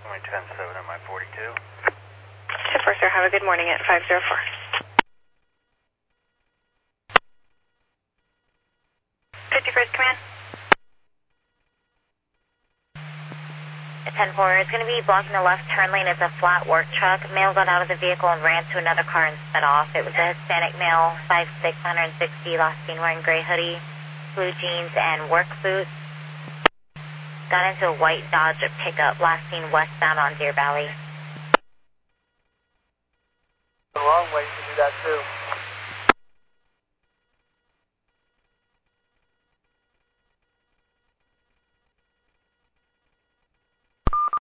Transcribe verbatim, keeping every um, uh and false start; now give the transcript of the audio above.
Approximately ten seven at my forty-two. ten four, sir. Have a good morning at five zero four. fifty-first Command. ten four, it's going to be blocking the left turn lane. It's a flat work truck. Male got out of the vehicle and ran to another car and sped off. It was a Hispanic male, five six, one sixty, last seen wearing gray hoodie, blue jeans, and work boots. Got into a white Dodge pickup, last seen westbound on Deer Valley. The wrong way to do that too.